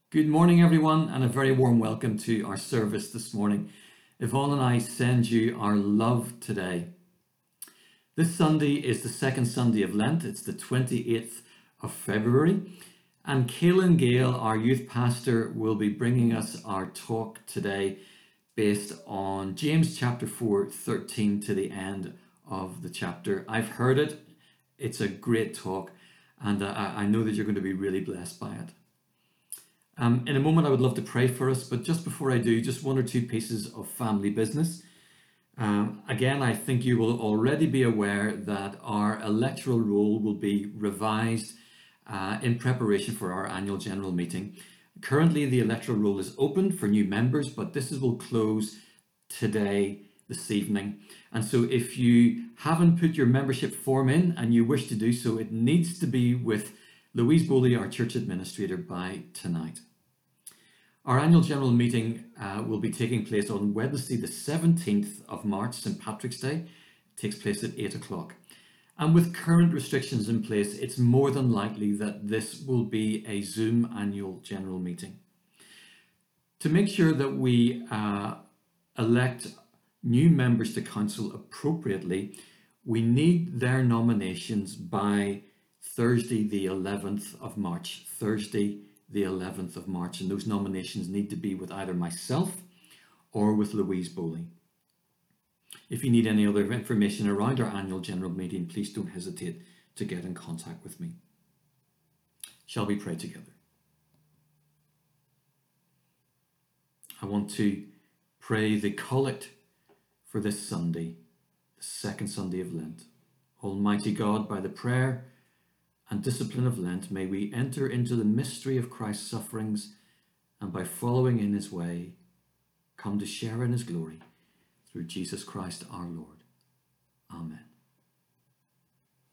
Good morning, everyone, and a very warm welcome to our service this morning. Yvonne and I send you our love today. This Sunday is the second Sunday of Lent. It's the 28th of February. And Kaylin Gale, our youth pastor, will be bringing us our talk today based on James chapter 4, 13 to the end of the chapter. I've heard it. It's a great talk, and I know that you're going to be really blessed by it. In a moment, I would love to pray for us, but just before I do, just one or two pieces of family business. Again, I think you will already be aware that our electoral roll will be revised in preparation for our annual general meeting. Currently, the electoral roll is open for new members, but will close today, this evening. And so if you haven't put your membership form in and you wish to do so, it needs to be with Louise Bowley, our church administrator, by tonight. Our annual general meeting will be taking place on Wednesday, the 17th of March, St. Patrick's Day. It takes place at 8 o'clock. And with current restrictions in place, it's more than likely that this will be a Zoom annual general meeting. To make sure that we elect new members to council appropriately, we need their nominations by Thursday, the 11th of March. Thursday, the 11th of March, and those nominations need to be with either myself or with Louise Bowley. If you need any other information around our annual general meeting, please don't hesitate to get in contact with me. Shall we pray together? I want to pray the collect for this Sunday, the second Sunday of Lent. Almighty God, by the prayer and discipline of Lent, may we enter into the mystery of Christ's sufferings, and by following in his way, come to share in his glory through Jesus Christ our Lord. Amen.